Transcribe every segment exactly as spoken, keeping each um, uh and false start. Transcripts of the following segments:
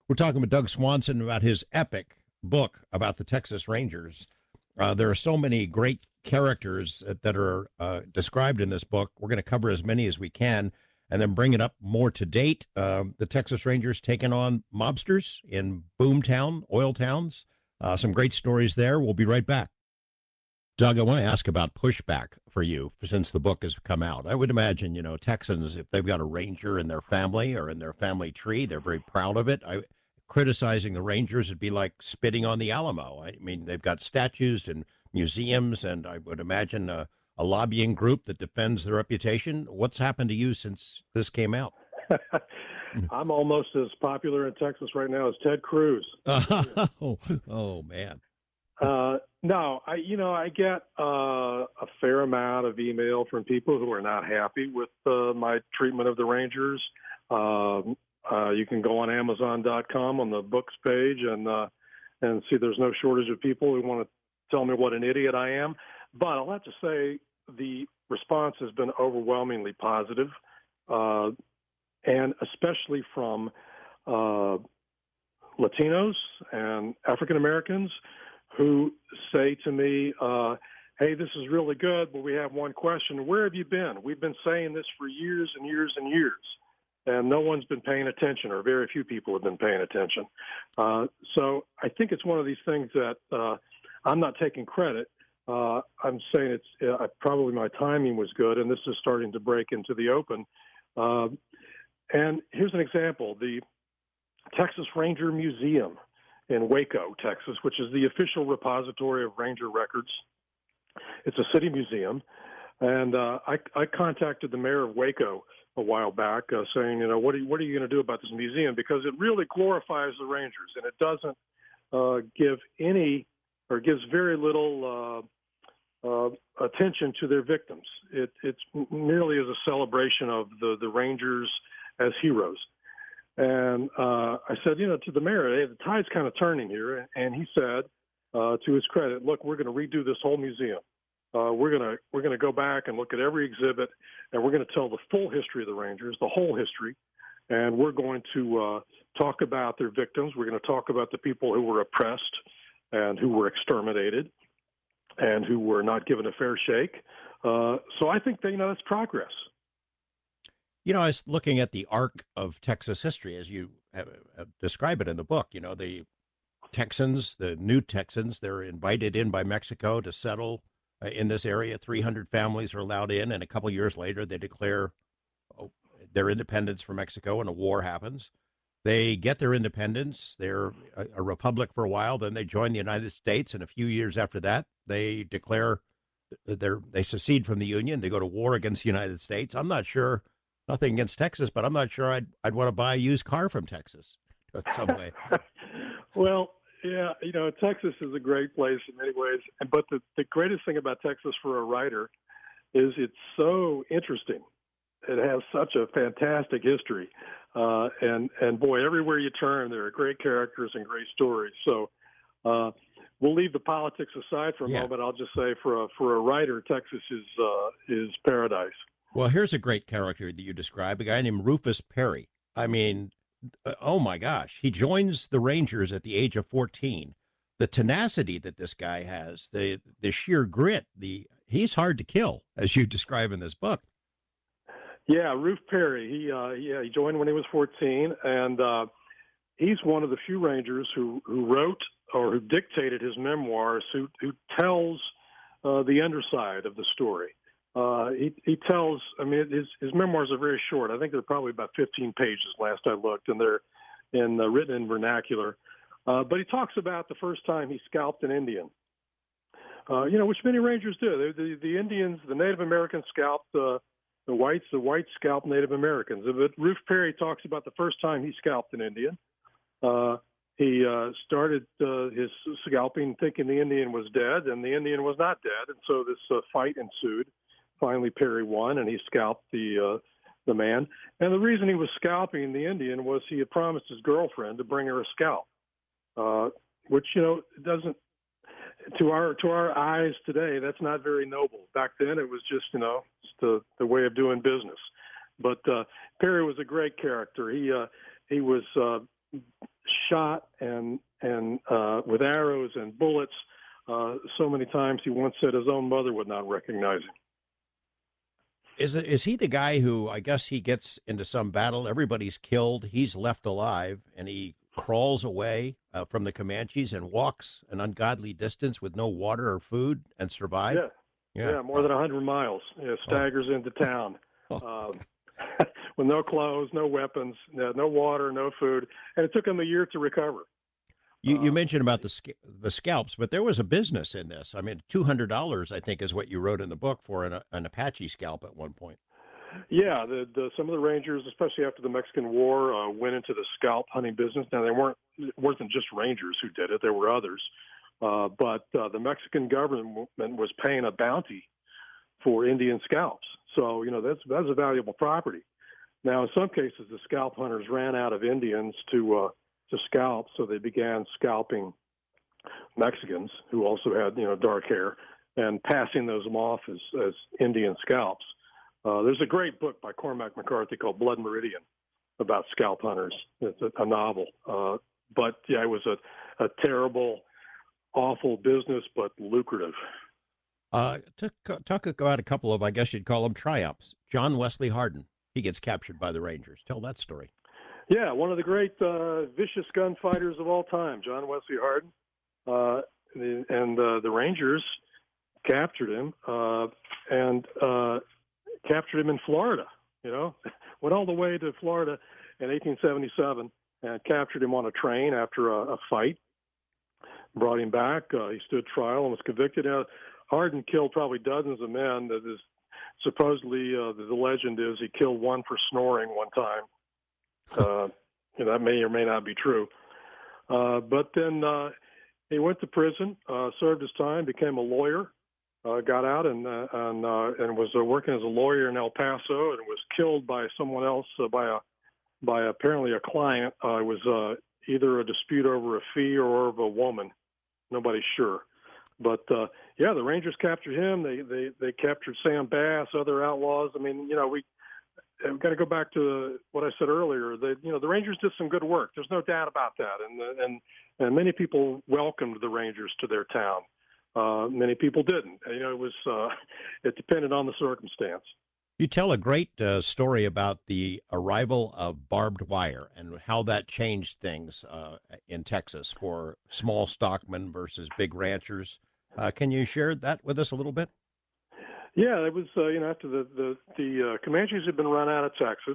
We're talking with Doug Swanson about his epic book about the Texas Rangers. Uh, there are so many great characters that are uh, described in this book. We're going to cover as many as we can and then bring it up more to date. Uh, the Texas Rangers taking on mobsters in boomtown, oil towns. Uh, some great stories there. We'll be right back. Doug, I want to ask about pushback for you since the book has come out. I would imagine, you know, Texans, if they've got a Ranger in their family or in their family tree, they're very proud of it. I, criticizing the Rangers would be like spitting on the Alamo. I mean, they've got statues and museums, and I would imagine a, a lobbying group that defends their reputation. What's happened to you since this came out? I'm almost as popular in Texas right now as Ted Cruz. oh, oh, man. Uh, no, I, you know, I get uh, a fair amount of email from people who are not happy with uh, my treatment of the Rangers. Um, uh, you can go on Amazon dot com on the books page and uh, and see there's no shortage of people who want to tell me what an idiot I am. But I'll have to say the response has been overwhelmingly positive, uh, and especially from uh, Latinos and African Americans who say to me, uh, hey, this is really good, but we have one question. Where have you been? We've been saying this for years and years and years, and no one's been paying attention, or very few people have been paying attention. Uh, so I think it's one of these things that uh, I'm not taking credit. Uh, I'm saying it's uh, probably my timing was good, and this is starting to break into the open. Uh, and here's an example. The Texas Ranger Museum in Waco, Texas, which is the official repository of Ranger records. It's a city museum. And uh, I, I contacted the mayor of Waco a while back uh, saying, you know, what are you, what are you going to do about this museum? Because it really glorifies the Rangers, and it doesn't uh, give any or gives very little uh, uh, attention to their victims. It it's merely as a celebration of the, the Rangers as heroes. And uh, I said, you know, to the mayor, hey, the tide's kind of turning here. And he said, uh, to his credit, look, we're going to redo this whole museum. Uh, we're going to we're going to go back and look at every exhibit, and we're going to tell the full history of the Rangers, the whole history. And we're going to uh, talk about their victims. We're going to talk about the people who were oppressed and who were exterminated and who were not given a fair shake. Uh, so I think that, you know, that's progress. You know, I was looking at the arc of Texas history as you have, have describe it in the book. You know, the Texans, the new Texans, they're invited in by Mexico to settle uh, in this area. three hundred families are allowed in, and a couple years later, they declare oh, their independence from Mexico, and a war happens. They get their independence. They're a, a republic for a while. Then they join the United States, and a few years after that, they declare they're, they secede from the Union. They go to war against the United States. I'm not sure. Nothing against Texas, but I'm not sure I'd I'd want to buy a used car from Texas in some way. Well, yeah, you know, Texas is a great place in many ways. But the, the greatest thing about Texas for a writer is it's so interesting. It has such a fantastic history. Uh, and, and boy, everywhere you turn, there are great characters and great stories. So uh, we'll leave the politics aside for a yeah. moment. I'll just say for a, for a writer, Texas is uh, is paradise. Well, here's a great character that you describe, a guy named Rufus Perry. I mean, oh my gosh, he joins the Rangers at the age of fourteen. The tenacity that this guy has, the the sheer grit, the he's hard to kill, as you describe in this book. Yeah, Ruf Perry. He uh, yeah he joined when he was fourteen, and uh, he's one of the few Rangers who who wrote or who dictated his memoirs, who who tells uh, the underside of the story. Uh, he, he tells, I mean, his, his memoirs are very short. I think they're probably about fifteen pages last I looked, and they're in, uh, written in vernacular. Uh, but he talks about the first time he scalped an Indian, uh, you know, which many Rangers do. The, the, the Indians, the Native Americans scalped uh, the whites, the whites scalped Native Americans. But Ruf Perry talks about the first time he scalped an Indian. Uh, he uh, started uh, his scalping thinking the Indian was dead, and the Indian was not dead. And so this uh, fight ensued. Finally, Perry won, and he scalped the uh, the man. And the reason he was scalping the Indian was he had promised his girlfriend to bring her a scalp, uh, which, you know, doesn't to our to our eyes today. That's not very noble. Back then, it was just, you know, just the the way of doing business. But uh, Perry was a great character. He uh, he was uh, shot and and uh, with arrows and bullets uh, so many times he once said his own mother would not recognize him. Is it, is he the guy who, I guess he gets into some battle, everybody's killed, he's left alive, and he crawls away uh, from the Comanches and walks an ungodly distance with no water or food and survives? Yeah, yeah, yeah more than one hundred miles. Yeah, staggers oh. into town. Oh. Um, with no clothes, no weapons, no, no water, no food, and it took him a year to recover. You, you mentioned about the the scalps, but there was a business in this. I mean, two hundred dollars, I think, is what you wrote in the book for an, an Apache scalp at one point. Yeah, the, the, some of the Rangers, especially after the Mexican War, uh, went into the scalp hunting business. Now, they weren't it wasn't just Rangers who did it; there were others. Uh, but uh, the Mexican government was paying a bounty for Indian scalps. So, you know, that's that's a valuable property. Now, in some cases, the scalp hunters ran out of Indians to uh, to scalp, so they began scalping Mexicans who also had, you know, dark hair and passing those off as, as Indian scalps. Uh, there's a great book by Cormac McCarthy called Blood Meridian about scalp hunters. It's a, a novel. Uh, but, yeah, it was a, a terrible, awful business, but lucrative. Uh, to talk about a couple of, I guess you'd call them triumphs. John Wesley Hardin, he gets captured by the Rangers. Tell that story. Yeah, one of the great uh, vicious gunfighters of all time, John Wesley Hardin. Uh, and uh, the Rangers captured him uh, and uh, captured him in Florida, you know. Went all the way to Florida in eighteen seventy-seven and captured him on a train after a, a fight. Brought him back. Uh, he stood trial and was convicted. Uh, Hardin killed probably dozens of men. That is supposedly uh, the, the legend is he killed one for snoring one time. Uh, you know, that may or may not be true. Uh, but then uh, he went to prison, uh, served his time, became a lawyer, uh, got out and uh, and, uh, and was uh, working as a lawyer in El Paso, and was killed by someone else, uh, by a by apparently a client. Uh, it was uh, either a dispute over a fee or of a woman. Nobody's sure. But uh, yeah, the Rangers captured him. They they they captured Sam Bass, other outlaws. I mean, you know, we. We've got to go back to what I said earlier. That you know the Rangers did some good work. There's no doubt about that, and and and many people welcomed the Rangers to their town. Uh, many people didn't. You know, it was uh, it depended on the circumstance. You tell a great uh, story about the arrival of barbed wire and how that changed things uh, in Texas for small stockmen versus big ranchers. Uh, can you share that with us a little bit? Yeah, it was, uh, you know, after the, the, the uh, Comanches had been run out of Texas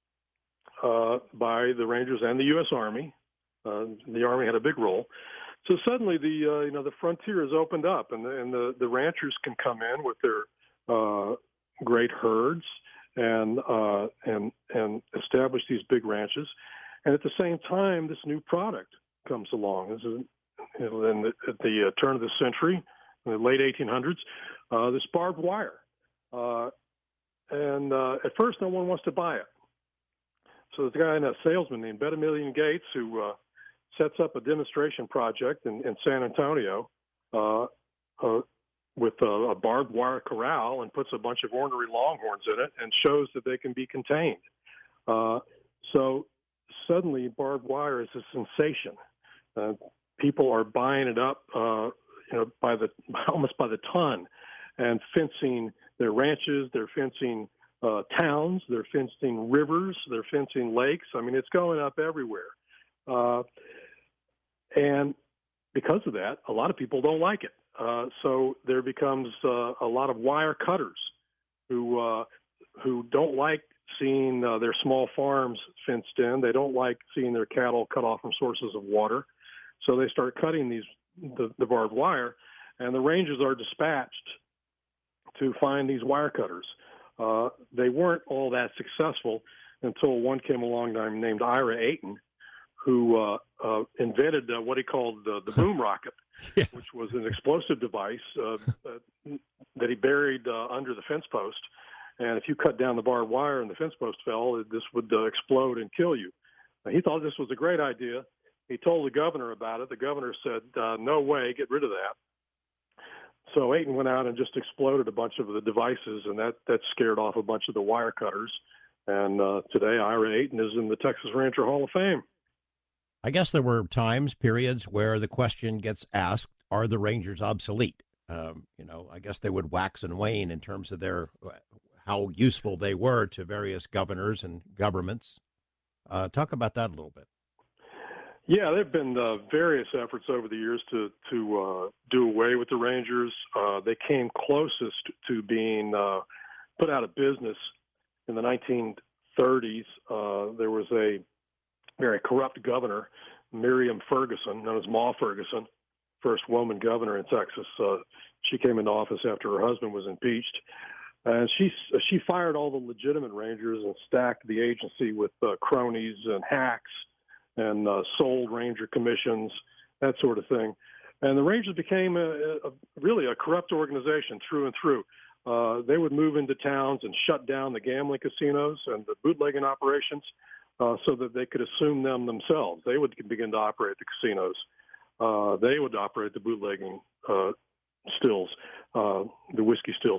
uh, by the Rangers and the U S Army. Uh, the Army had a big role. So suddenly the, uh, you know, the frontier is opened up and the, and the, the ranchers can come in with their uh, great herds and, uh, and, and establish these big ranches. And at the same time, this new product comes along. This is, you know, in the, at the uh, turn of the century, in the late eighteen hundreds, uh, this barbed wire. Uh, and uh, at first, no one wants to buy it. So there's a guy, a salesman named Bedemillion Gates, who uh, sets up a demonstration project in, in San Antonio uh, uh, with a, a barbed wire corral and puts a bunch of ornery longhorns in it and shows that they can be contained. Uh, so suddenly, barbed wire is a sensation. Uh, people are buying it up. Uh, You know, by the almost by the ton, and fencing their ranches, they're fencing uh, towns, they're fencing rivers, they're fencing lakes. I mean, it's going up everywhere, uh, and because of that, a lot of people don't like it. Uh, so there becomes uh, a lot of wire cutters who uh, who don't like seeing uh, their small farms fenced in. They don't like seeing their cattle cut off from sources of water, so they start cutting these. The, the barbed wire, and the Rangers are dispatched to find these wire cutters. Uh, they weren't all that successful until one came along named Ira Ayton, who uh, uh, invented uh, what he called uh, the boom rocket, yeah. which was an explosive device uh, uh, that he buried uh, under the fence post. And if you cut down the barbed wire and the fence post fell, this would uh, explode and kill you. Now, he thought this was a great idea. He told the governor about it. The governor said, uh, no way, get rid of that. So Ayton went out and just exploded a bunch of the devices, and that, that scared off a bunch of the wire cutters. And uh, today, Ira Ayton is in the Texas Rancher Hall of Fame. I guess there were times, periods where the question gets asked, are the Rangers obsolete? Um, you know, I guess they would wax and wane in terms of their how useful they were to various governors and governments. Uh, talk about that a little bit. Yeah, there have been uh, various efforts over the years to to uh, do away with the Rangers. Uh, they came closest to being uh, put out of business in the nineteen thirties. Uh, there was a very corrupt governor, Miriam Ferguson, known as Ma Ferguson, first woman governor in Texas. Uh, she came into office after her husband was impeached, and she she fired all the legitimate Rangers and stacked the agency with uh, cronies and hacks, and uh, sold Ranger commissions, that sort of thing. And the Rangers became a, a, really a corrupt organization through and through. Uh, they would move into towns and shut down the gambling casinos and the bootlegging operations uh, so that they could assume them themselves. They would begin to operate the casinos. Uh, they would operate the bootlegging uh, stills, uh, the whiskey stills.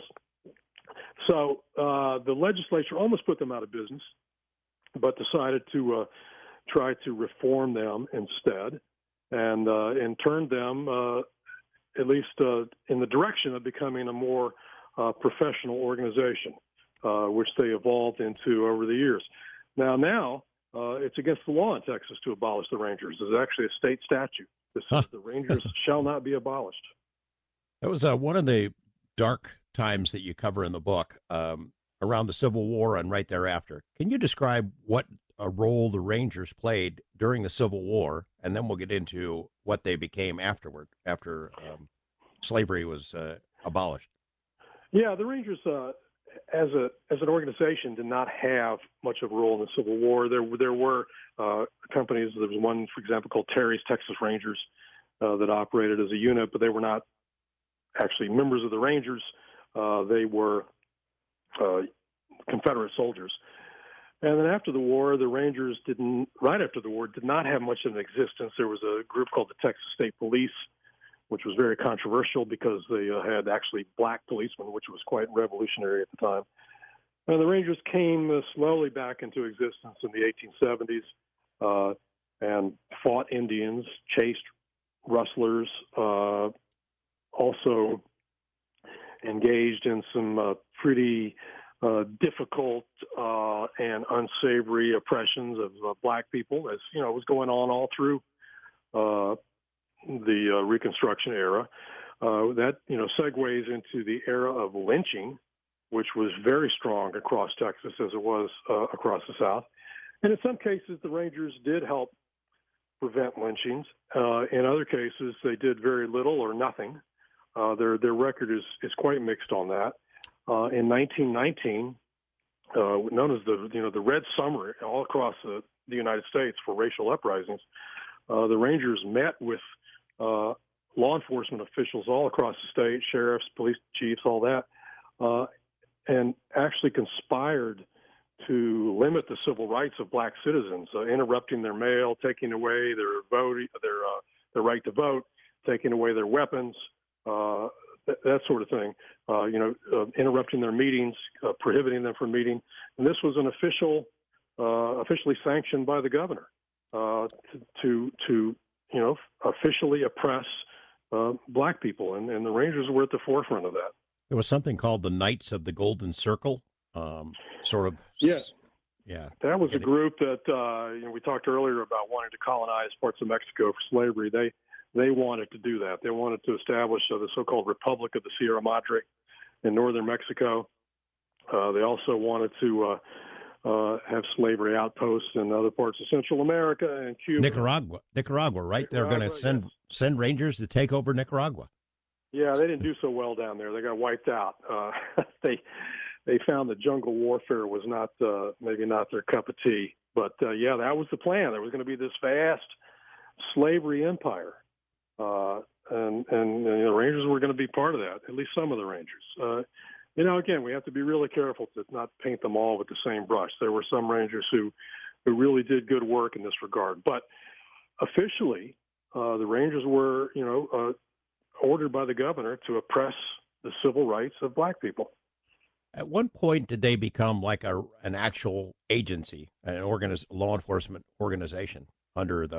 So uh, the legislature almost put them out of business, but decided to uh, try to reform them instead, and uh, and turned them uh, at least uh, in the direction of becoming a more uh, professional organization, uh, which they evolved into over the years. Now, now uh, it's against the law in Texas to abolish the Rangers. There's actually a state statute that says huh. the Rangers shall not be abolished. That was uh, one of the dark times that you cover in the book, um, around the Civil War and right thereafter. Can you describe what a role the Rangers played during the Civil War, and then we'll get into what they became afterward, after um, slavery was uh, abolished? Yeah, the Rangers, uh, as a as an organization, did not have much of a role in the Civil War. There there were uh, companies. There was one, for example, called Terry's Texas Rangers uh, that operated as a unit, but they were not actually members of the Rangers. Uh, they were uh, Confederate soldiers. And then after the war, the Rangers didn't, right after the war, did not have much of an existence. There was a group called the Texas State Police, which was very controversial because they uh, had actually black policemen, which was quite revolutionary at the time. And the Rangers came uh, slowly back into existence in the eighteen seventies uh, and fought Indians, chased rustlers, uh, also engaged in some uh, pretty Uh, difficult uh, and unsavory oppressions of uh, black people, as you know, was going on all through uh, the uh, Reconstruction era. Uh, that you know segues into the era of lynching, which was very strong across Texas as it was uh, across the South. And in some cases, the Rangers did help prevent lynchings. Uh, in other cases, they did very little or nothing. Uh, their their record is is quite mixed on that. Uh, in nineteen nineteen, uh, known as the you know the Red Summer, all across the, the United States for racial uprisings, uh, the Rangers met with uh, law enforcement officials all across the state, sheriffs, police chiefs, all that, uh, and actually conspired to limit the civil rights of black citizens, uh, interrupting their mail, taking away their vote, their uh, their right to vote, taking away their weapons. Uh, That, that sort of thing, uh, you know, uh, interrupting their meetings, uh, prohibiting them from meeting, and this was an official, uh, officially sanctioned by the governor uh, to, to, to, you know, officially oppress uh, black people, and, and the Rangers were at the forefront of that. There was something called the Knights of the Golden Circle, um, sort of. Yeah, yeah. That was a group that uh, you know we talked earlier about wanting to colonize parts of Mexico for slavery. They They wanted to do that. They wanted to establish uh, the so-called Republic of the Sierra Madre in northern Mexico. Uh, they also wanted to uh, uh, have slavery outposts in other parts of Central America and Cuba. Nicaragua, Nicaragua, right? Nicaragua, They're going to send yes. send Rangers to take over Nicaragua. Yeah, they didn't do so well down there. They got wiped out. Uh, they they found that jungle warfare was not uh, maybe not their cup of tea. But uh, yeah, that was the plan. There was going to be this vast slavery empire. Uh, and, and, and the Rangers were going to be part of that, at least some of the Rangers. Uh, you know, again, we have to be really careful to not paint them all with the same brush. There were some Rangers who, who really did good work in this regard. But officially, uh, the Rangers were, you know, uh, ordered by the governor to oppress the civil rights of black people. At one point, did they become like a, an actual agency, an organiz- law enforcement organization under the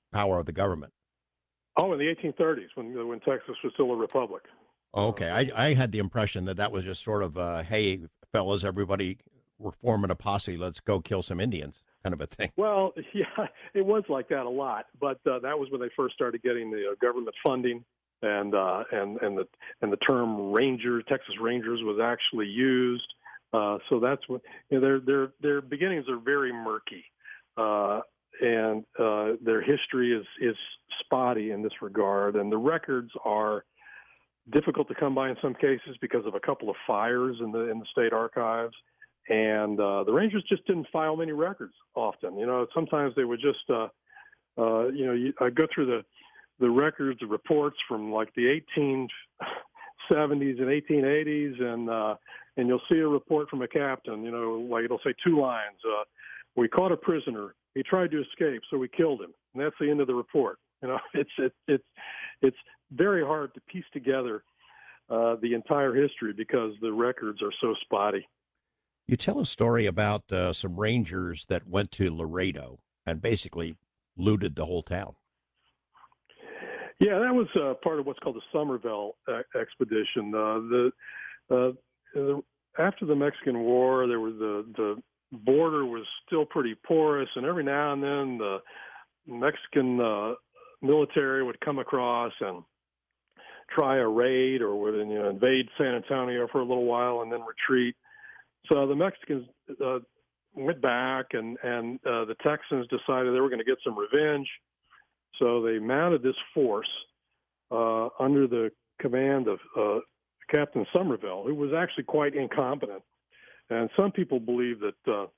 power of the government. Oh, in the eighteen thirties, when when Texas was still a republic. Okay, I, I had the impression that that was just sort of, uh, hey, fellas, everybody, we're forming a posse. Let's go kill some Indians, kind of a thing. Well, yeah, it was like that a lot, but uh, that was when they first started getting the uh, government funding, and uh, and and the and the term Ranger, Texas Rangers, was actually used. Uh, so that's what, you know, their their their beginnings are very murky, uh, and uh, their history is is spotty in this regard, and the records are difficult to come by in some cases because of a couple of fires in the in the state archives, and uh, the Rangers just didn't file many records often. You know, sometimes they would just, uh, uh, you know, you, I go through the the records, the reports from like the eighteen seventies and eighteen eighties, and uh, and you'll see a report from a captain. You know, like it'll say two lines: uh, "We caught a prisoner. He tried to escape, so we killed him." And that's the end of the report. You know, it's it, it's it's very hard to piece together uh, the entire history because the records are so spotty. You tell a story about uh, some Rangers that went to Laredo and basically looted the whole town. Yeah, that was uh, part of what's called the Somerville uh, expedition. Uh, the, uh, the after the Mexican War, there was the the border was still pretty porous, and every now and then the Mexican uh, military would come across and try a raid, or would, you know, invade San Antonio for a little while and then retreat. So the Mexicans uh, went back, and and uh, the Texans decided they were going to get some revenge. So they mounted this force uh, under the command of uh, Captain Somerville, who was actually quite incompetent. And some people believe that uh,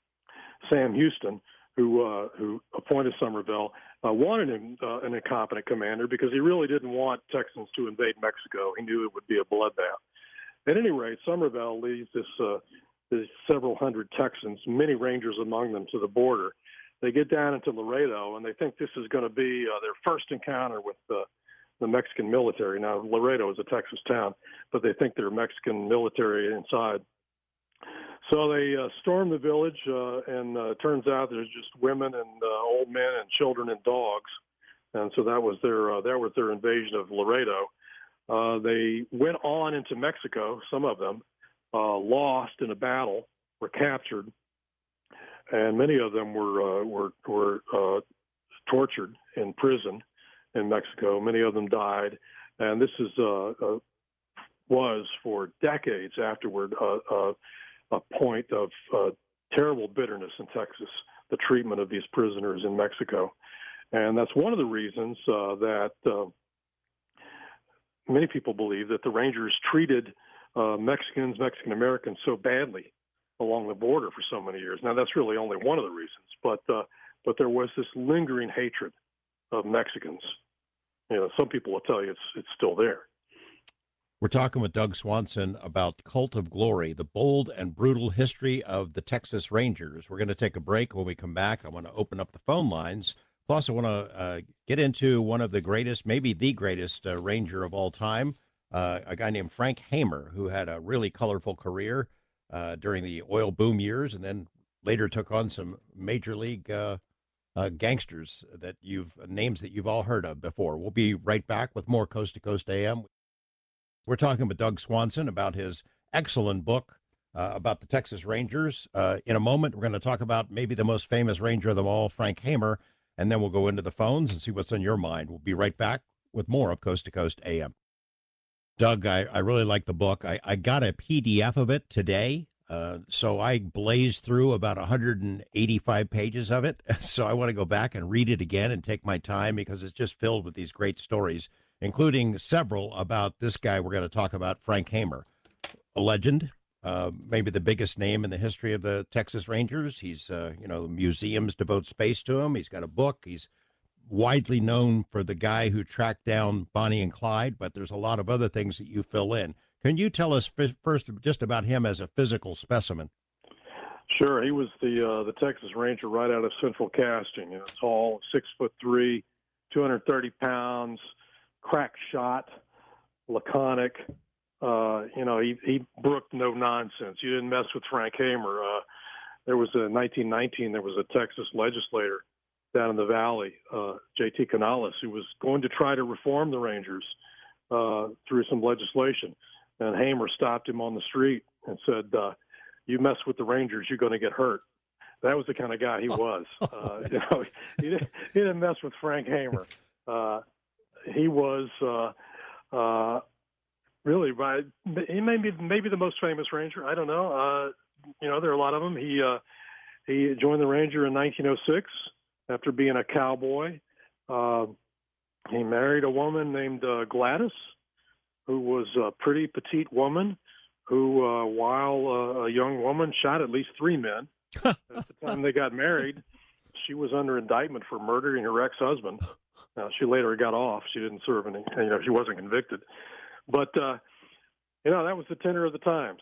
Sam Houston, who uh, who appointed Somerville, uh, wanted him uh, an incompetent commander because he really didn't want Texans to invade Mexico. He knew it would be a bloodbath. At any rate, Somerville leads this, uh, this several hundred Texans, many Rangers among them, to the border. They get down into Laredo, and they think this is going to be uh, their first encounter with uh, the Mexican military. Now, Laredo is a Texas town, but they think they're Mexican military inside. So they uh, storm the village, uh, and uh, it turns out there's just women and uh, old men and children and dogs, and so that was their uh, that was their invasion of Laredo. Uh, they went on into Mexico. Some of them uh, lost in a battle, were captured, and many of them were uh, were were uh, tortured in prison in Mexico. Many of them died, and this is uh, uh, was for decades afterward uh, uh, a point of uh, terrible bitterness in Texas, the treatment of these prisoners in Mexico. And that's one of the reasons uh, that uh, many people believe that the Rangers treated uh, Mexicans, Mexican Americans so badly along the border for so many years. Now, that's really only one of the reasons, but uh, but there was this lingering hatred of Mexicans. You know, some people will tell you it's it's still there. We're talking with Doug Swanson about Cult of Glory, the bold and brutal history of the Texas Rangers. We're going to take a break. When we come back, I want to open up the phone lines. Plus, I want to uh, get into one of the greatest, maybe the greatest uh, Ranger of all time, uh, a guy named Frank Hamer, who had a really colorful career uh, during the oil boom years, and then later took on some major league uh, uh, gangsters that you've names that you've all heard of before. We'll be right back with more Coast to Coast A M. We're talking with Doug Swanson about his excellent book uh, about the Texas Rangers. Uh, in a moment, we're going to talk about maybe the most famous Ranger of them all, Frank Hamer, and then we'll go into the phones and see what's on your mind. We'll be right back with more of Coast to Coast A M. Doug, I, I really like the book. I, I got a P D F of it today, uh, so I blazed through about one hundred eighty-five pages of it. So I want to go back and read it again and take my time because it's just filled with these great stories, including several about this guy we're going to talk about, Frank Hamer, a legend, uh, maybe the biggest name in the history of the Texas Rangers. He's, uh, you know, museums devote space to him. He's got a book. He's widely known for the guy who tracked down Bonnie and Clyde, but there's a lot of other things that you fill in. Can you tell us f- first just about him as a physical specimen? Sure. He was the uh, the Texas Ranger right out of Central Casting. You know, tall, six foot three, two hundred thirty pounds, crack shot, laconic. Uh, you know, he, he brooked no nonsense. You didn't mess with Frank Hamer. Uh, there was a nineteen nineteen. There was a Texas legislator down in the valley, uh, J T Canales, who was going to try to reform the Rangers uh, through some legislation. And Hamer stopped him on the street and said, uh, "You mess with the Rangers, you're going to get hurt." That was the kind of guy he was. Uh, you know, he didn't, he didn't mess with Frank Hamer. Uh, he was uh, uh, really, by, he may be maybe the most famous Ranger. I don't know. Uh, you know, there are a lot of them. He uh, he joined the Ranger in nineteen oh six after being a cowboy. Uh, he married a woman named uh, Gladys, who was a pretty petite woman who, uh, while uh, a young woman, shot at least three men. At the time they got married, she was under indictment for murdering her ex-husband. Uh, she later got off. She didn't serve any, you know, she wasn't convicted. But, uh, you know, that was the tenor of the times.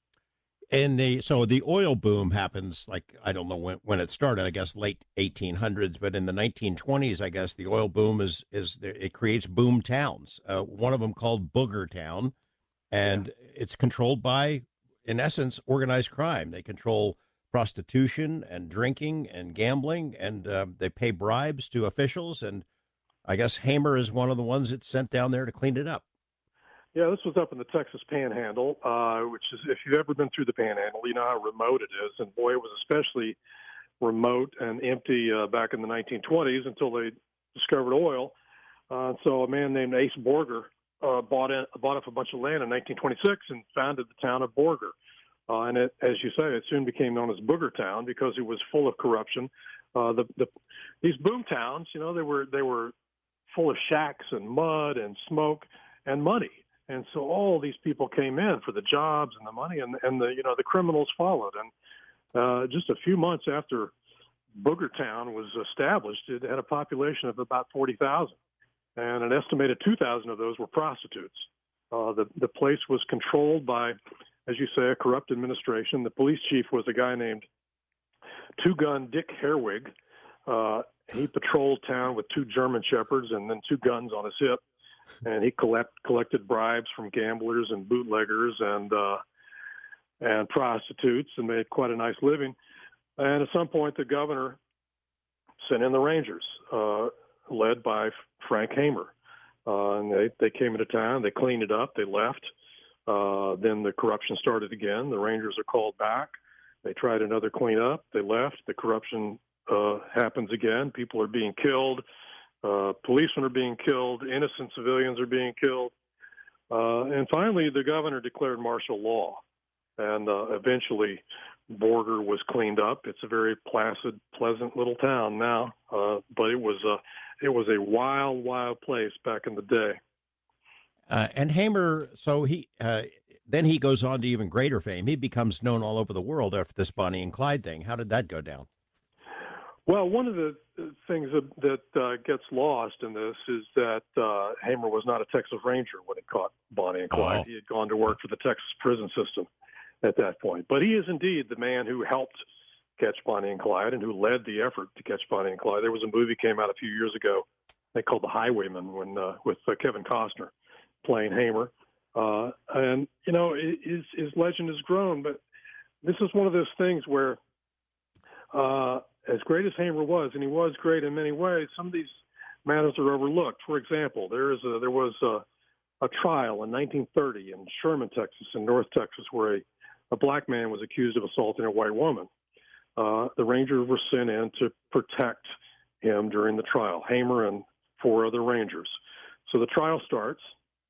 And the so the oil boom happens, like, I don't know when, when it started, I guess late eighteen hundreds, but in the nineteen twenties, I guess the oil boom is, is it creates boom towns. Uh, one of them called Booger Town, and yeah. It's controlled by, in essence, organized crime. They control prostitution and drinking and gambling, and uh, they pay bribes to officials. And I guess Hamer is one of the ones that's sent down there to clean it up. Yeah, this was up in the Texas Panhandle, uh, which is, if you've ever been through the Panhandle, you know how remote it is. And boy, it was especially remote and empty uh, back in the nineteen twenties until they discovered oil. Uh, so a man named Ace Borger uh, bought in, bought up a bunch of land in nineteen twenty-six and founded the town of Borger. Uh, and it, as you say, it soon became known as Booger Town because it was full of corruption. Uh, the, the these boom towns, you know, they were they were full of shacks and mud and smoke and money. And so all these people came in for the jobs and the money, and, and the you know the criminals followed. And uh, just a few months after Booger Town was established, it had a population of about forty thousand, and an estimated two thousand of those were prostitutes. Uh, the the place was controlled by, as you say, a corrupt administration. The police chief was a guy named Two Gun Dick Herwig. Uh, he patrolled town with two German shepherds and then two guns on his hip. And he collect, collected bribes from gamblers and bootleggers and uh, and prostitutes, and made quite a nice living. And at some point, the governor sent in the Rangers, uh, led by Frank Hamer. Uh, and they, they came into town, they cleaned it up, they left. Uh, then the corruption started again. The Rangers are called back. They tried another cleanup, they left. The corruption uh, happens again. People are being killed. Uh, policemen are being killed. Innocent civilians are being killed. Uh, and finally, the governor declared martial law. And uh, eventually, Borger was cleaned up. It's a very placid, pleasant little town now. Uh, but it was, a, it was a wild, wild place back in the day. Uh, and Hamer, so he uh, then he goes on to even greater fame. He becomes known all over the world after this Bonnie and Clyde thing. How did that go down? Well, one of the things that, that uh, gets lost in this is that uh, Hamer was not a Texas Ranger when he caught Bonnie and Clyde. Oh. He had gone to work for the Texas prison system at that point. But he is indeed the man who helped catch Bonnie and Clyde and who led the effort to catch Bonnie and Clyde. There was a movie came out a few years ago they called The Highwayman when uh, with uh, Kevin Costner playing Hamer. Uh, and, you know, his, his legend has grown. But this is one of those things where uh, – as great as Hamer was, and he was great in many ways, some of these matters are overlooked. For example, there is a, there was a, a trial in nineteen thirty in Sherman, Texas, in North Texas, where a, a black man was accused of assaulting a white woman. Uh, the Rangers were sent in to protect him during the trial, Hamer and four other Rangers. So the trial starts.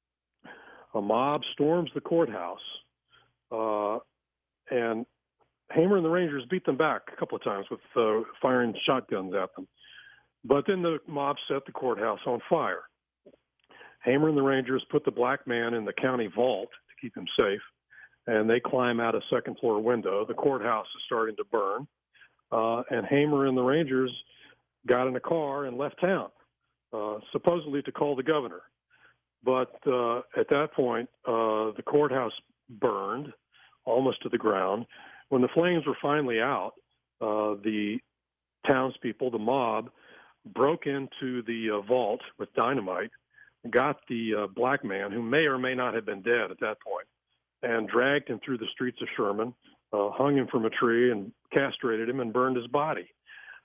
A mob storms the courthouse, uh, and Hamer and the Rangers beat them back a couple of times with uh, firing shotguns at them. But then the mob set the courthouse on fire. Hamer and the Rangers put the black man in the county vault to keep him safe, and they climb out a second floor window. The courthouse is starting to burn, uh, and Hamer and the Rangers got in a car and left town, uh, supposedly to call the governor. But uh, at that point, uh, the courthouse burned almost to the ground. When the flames were finally out, uh, the townspeople, the mob, broke into the uh, vault with dynamite, got the uh, black man, who may or may not have been dead at that point, and dragged him through the streets of Sherman, uh, hung him from a tree, and castrated him and burned his body.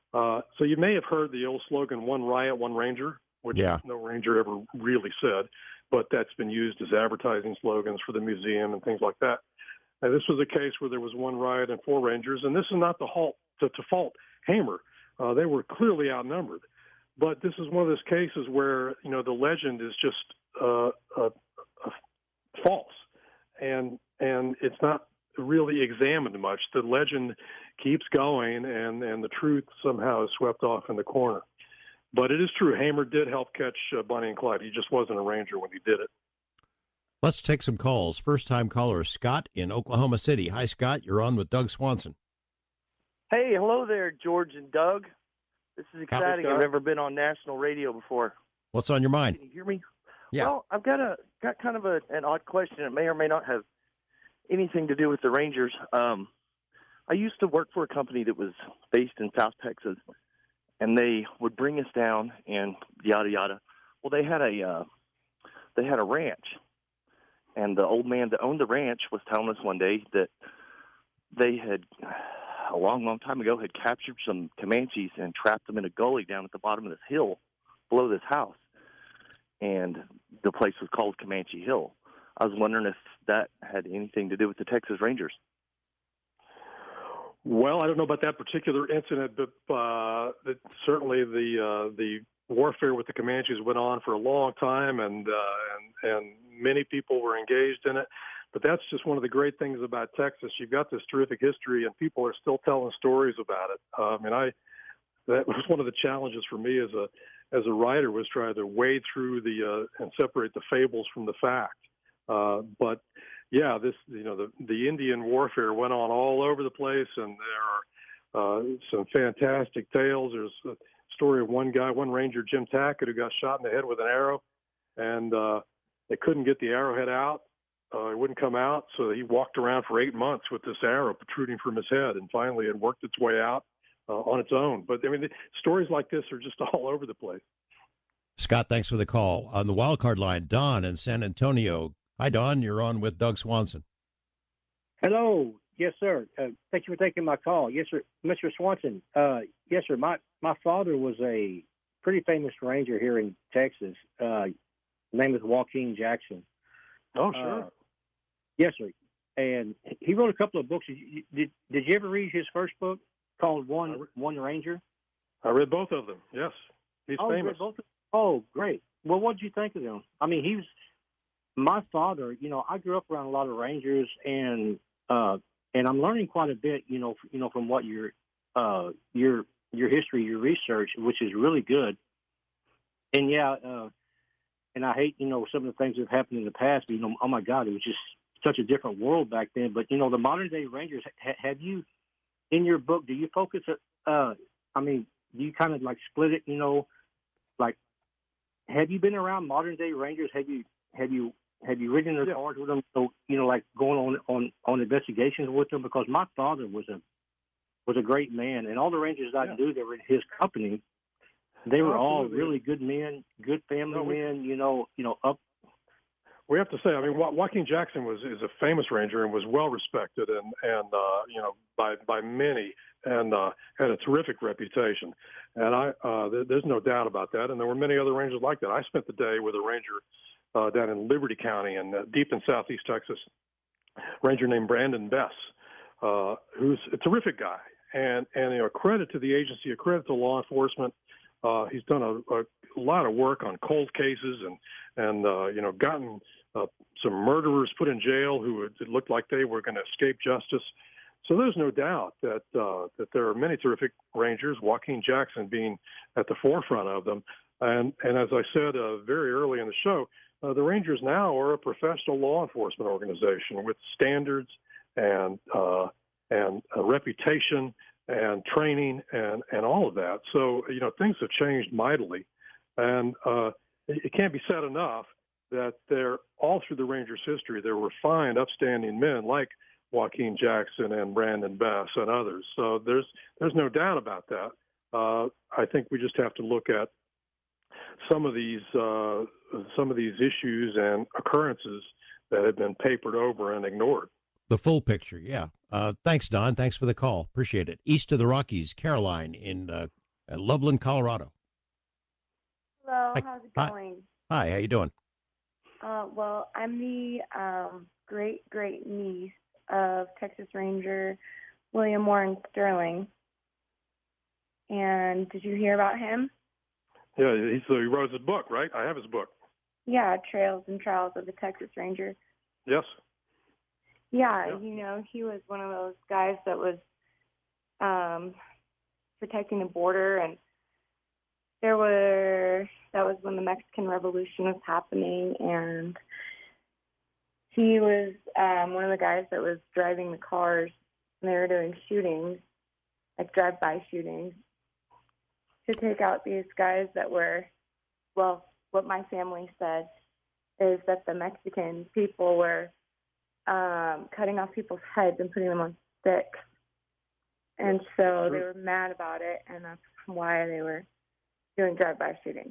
Uh, so you may have heard the old slogan, one riot, one ranger, which Yeah. no ranger ever really said, but that's been used as advertising slogans for the museum and things like that. And this was a case where there was one riot and four rangers, and this is not the halt, to, to fault Hamer. Uh, they were clearly outnumbered. But this is one of those cases where, you know, the legend is just uh, uh, uh, false, and and it's not really examined much. The legend keeps going, and, and the truth somehow is swept off in the corner. But it is true, Hamer did help catch uh, Bonnie and Clyde. He just wasn't a ranger when he did it. Let's take some calls. First-time caller, Scott in Oklahoma City. Hi, Scott. You're on with Doug Swanson. Hey, hello there, George and Doug. This is exciting. Scott. I've never been on national radio before. What's on your mind? Can you hear me? Yeah. Well, I've got a got kind of a, an odd question. It may or may not have anything to do with the Rangers. Um, I used to work for a company that was based in South Texas, and they would bring us down and yada yada. Well, they had a uh, they had a ranch, and the old man that owned the ranch was telling us one day that they had, a long, long time ago, had captured some Comanches and trapped them in a gully down at the bottom of this hill below this house. And the place was called Comanche Hill. I was wondering if that had anything to do with the Texas Rangers. Well, I don't know about that particular incident, but uh, that certainly the uh, the warfare with the Comanches went on for a long time, and uh, and and many people were engaged in it. But that's just one of the great things about Texas. You've got this terrific history, and people are still telling stories about it. Uh, I mean, I that was one of the challenges for me as a as a writer, was trying to wade through the uh, and separate the fables from the fact. Uh, but yeah, this you know the the Indian warfare went on all over the place, and there are uh, some fantastic tales. There's a story of one guy, one ranger, Jim Tackett, who got shot in the head with an arrow, and uh, they couldn't get the arrowhead out. Uh, it wouldn't come out, so he walked around for eight months with this arrow protruding from his head, and finally it worked its way out uh, on its own. But I mean, the stories like this are just all over the place. Scott, thanks for the call. On the wild card line, Don in San Antonio. Hi, Don. You're on with Doug Swanson. Hello. Yes, sir. Uh, thank you for taking my call. Yes, sir. Mister Swanson. Uh, yes, sir. My, my father was a pretty famous ranger here in Texas. Uh, his name is Joaquin Jackson. Oh, sure. Uh, yes, sir. And he wrote a couple of books. Did you, did, did you ever read his first book called One re- One Ranger? I read both of them. Yes. He's oh, famous. Read both of them? Oh, great. Well, what did you think of them? I mean, he was my father. You know, I grew up around a lot of rangers, and uh, and I'm learning quite a bit. You know, you know, from what your uh, your your history, your research, which is really good. And yeah, uh, and I hate, you know, some of the things that have happened in the past. But, you know, oh my God, it was just such a different world back then. But you know, the modern day rangers. Ha- have you in your book? Do you focus? Uh, I mean, do you kind of like split it? You know, like. Have you been around modern day rangers? Have you have you have you ridden in their Yeah. cars with them? So you know, like going on, on, on investigations with them. Because my father was a was a great man, and all the rangers I Yeah. knew that were in his company, they were all Absolutely. really good men, good family No, we- men. You know, you know, up. We have to say, I mean, jo- Joaquin Jackson was is a famous ranger and was well respected, and and uh, you know by by many, and uh, had a terrific reputation. And I uh, th- there's no doubt about that. And there were many other rangers like that. I spent the day with a ranger uh, down in Liberty County and uh, deep in southeast Texas, a ranger named Brandon Bess, uh, who's a terrific guy, and and you know, credit to the agency, a credit to law enforcement. Uh, he's done a, a lot of work on cold cases, and and uh, you know gotten uh, some murderers put in jail who it looked like they were going to escape justice. So there's no doubt that uh, that there are many terrific rangers, Joaquin Jackson being at the forefront of them. And and as I said uh, very early in the show, uh, the Rangers now are a professional law enforcement organization with standards and uh, and a reputation and training and, and all of that. So, you know, things have changed mightily. And uh, it, it can't be said enough that they're all through the Rangers' history, there were fine, upstanding men like Joaquin Jackson and Brandon Bess and others. So there's there's no doubt about that. Uh, I think we just have to look at some of these uh, some of these issues and occurrences that have been papered over and ignored. The full picture, yeah. Uh, thanks, Don. Thanks for the call. Appreciate it. East of the Rockies, Caroline in uh, at Loveland, Colorado. Hello, Hi. how's it Hi. going? Hi, how you doing? Uh, well, I'm the um, great great niece of Texas Ranger William Warren Sterling. And did you hear about him? Yeah, he's, uh, he wrote his book, right? I have his book. Yeah, Trails and Trials of the Texas Ranger. Yes. Yeah, Yeah. you know, he was one of those guys that was um, protecting the border, and there were that was when the Mexican Revolution was happening, and he was um, one of the guys that was driving the cars, and they were doing shootings, like drive-by shootings, to take out these guys that were, well, what my family said is that the Mexican people were um, cutting off people's heads and putting them on sticks. And so they were mad about it, and that's why they were doing drive-by shootings.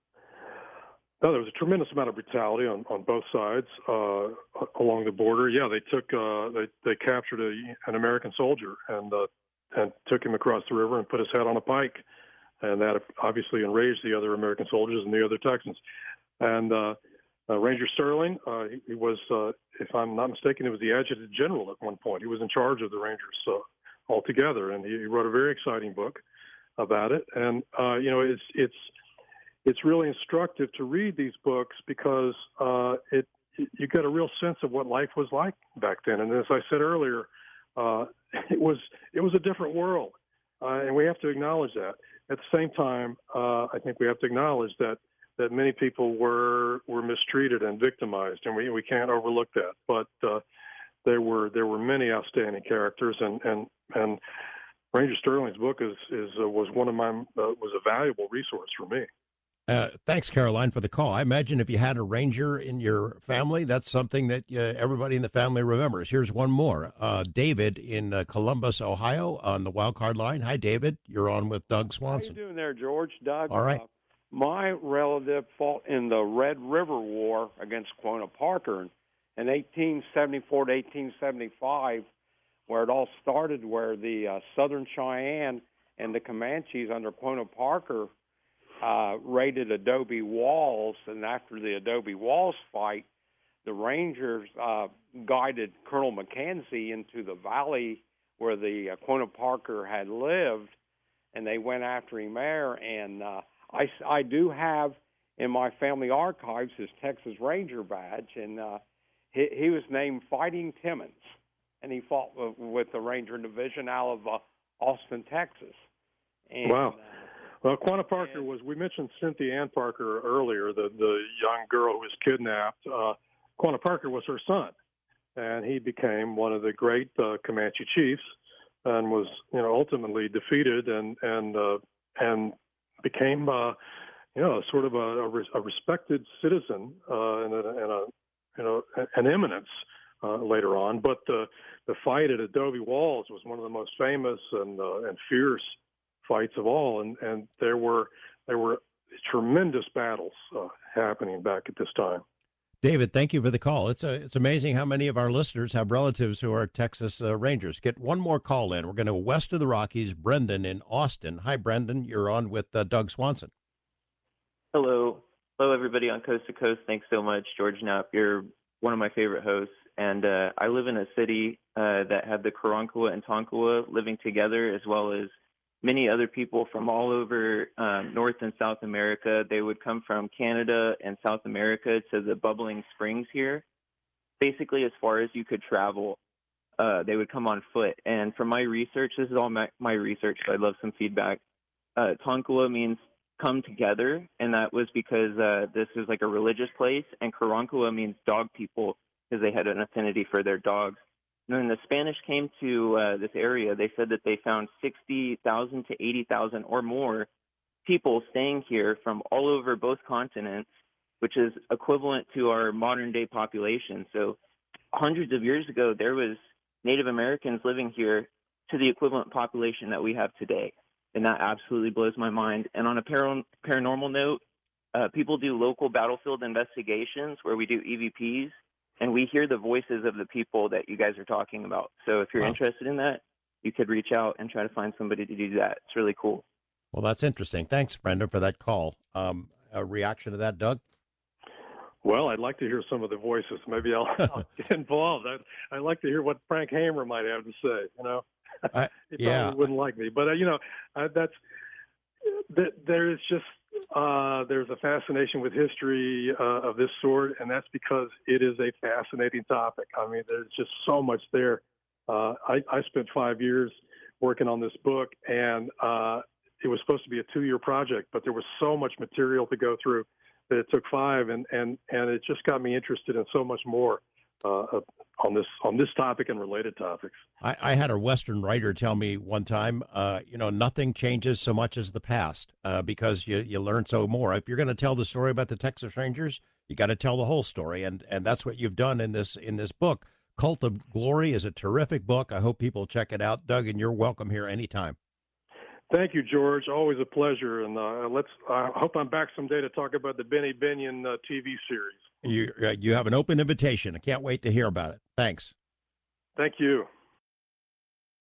No, there was a tremendous amount of brutality on, on both sides uh, along the border. Yeah, they took uh, they they captured a, an American soldier and uh, and took him across the river and put his head on a pike, and that obviously enraged the other American soldiers and the other Texans. And uh, uh, Ranger Sterling, uh, he, he was, uh, if I'm not mistaken, he was the adjutant general at one point. He was in charge of the Rangers uh, altogether, and he, he wrote a very exciting book about it. And uh, you know, it's it's it's really instructive to read these books because uh, it you get a real sense of what life was like back then. And as I said earlier, uh, it was it was a different world, uh, and we have to acknowledge that. At the same time, uh, I think we have to acknowledge that that many people were were mistreated and victimized, and we we can't overlook that. But uh, there were there were many outstanding characters, and and and Ranger Sterling's book is is uh, was one of my uh, was a valuable resource for me. Uh, thanks, Caroline, for the call. I imagine if you had a ranger in your family, that's something that uh, everybody in the family remembers. Here's one more. Uh, David in uh, Columbus, Ohio, on the wild card line. Hi, David. You're on with Doug Swanson. How you doing there, George? Doug? All right. Uh, my relative fought in the Red River War against Quanah Parker in eighteen seventy-four to eighteen seventy-five, where it all started, where the uh, Southern Cheyenne and the Comanches under Quanah Parker uh, raided Adobe Walls, and after the Adobe Walls fight, the Rangers uh, guided Colonel McKenzie into the valley where the uh, Quanah Parker had lived, and they went after him there. And uh, I, I do have in my family archives his Texas Ranger badge, and uh, he, he was named Fighting Timmons, and he fought with, with the Ranger Division out of uh, Austin, Texas. And, Wow. Uh, Well, Quanah Parker was, we mentioned Cynthia Ann Parker earlier, the, the young girl who was kidnapped. Uh, Quanah Parker was her son, and he became one of the great uh, Comanche chiefs and was, you know, ultimately defeated and, and, uh, and became, uh, you know, sort of a, a, res- a respected citizen uh, and, a, and a, you know, an eminence uh, later on. But the, the fight at Adobe Walls was one of the most famous and, uh, and fierce fights of all, and, and there were there were tremendous battles uh, happening back at this time. David, thank you for the call. It's a, it's amazing how many of our listeners have relatives who are Texas uh, Rangers. Get one more call in. We're going to west of the Rockies. Brendan in Austin. Hi, Brendan. You're on with uh, Doug Swanson. Hello. Hello, everybody on Coast to Coast. Thanks so much, George Knapp. You're one of my favorite hosts. And uh, I live in a city uh, that had the Karankawa and Tonkawa living together, as well as many other people from all over um, North and South America. They would come from Canada and South America to the bubbling springs here. Basically, as far as you could travel, uh, they would come on foot. And from my research, this is all my, my research, so I'd love some feedback. Uh, Tonkawa means come together, and that was because uh, this is like a religious place. And Karankawa means dog people, because they had an affinity for their dogs. And when the Spanish came to uh, this area, they said that they found sixty thousand to eighty thousand or more people staying here from all over both continents, which is equivalent to our modern day population. So hundreds of years ago, there was Native Americans living here to the equivalent population that we have today. And that absolutely blows my mind. And on a par- paranormal note, uh, people do local battlefield investigations where we do E V Ps. And we hear the voices of the people that you guys are talking about. So if you're Wow. interested in that, you could reach out and try to find somebody to do that. It's really cool. Well, that's interesting. Thanks, Brendan, for that call. Um, a reaction to that, Doug? Well, I'd like to hear some of the voices. Maybe I'll, I'll get involved. I'd, I'd like to hear what Frank Hamer might have to say. You know, I, he yeah. probably wouldn't like me, but uh, you know, uh, that's that. There is just uh, there's a fascination with history uh, of this sort, and that's because it is a fascinating topic. I mean, there's just so much there. Uh, I, I spent five years working on this book, and uh, it was supposed to be a two-year project, but there was so much material to go through that it took five, and and and it just got me interested in so much more uh, on this on this topic and related topics. I, I had a Western writer tell me one time, uh, you know, nothing changes so much as the past uh, because you you learn so more. If you're going to tell the story about the Texas Rangers, you got to tell the whole story, and and that's what you've done in this in this book. Cult of Glory is a terrific book. I hope people check it out. Doug, and you're welcome here anytime. Thank you, George. Always a pleasure. And uh, let's. I hope I'm back someday to talk about the Benny Binion uh, T V series. You uh, you have an open invitation. I can't wait to hear about it. Thanks. Thank you.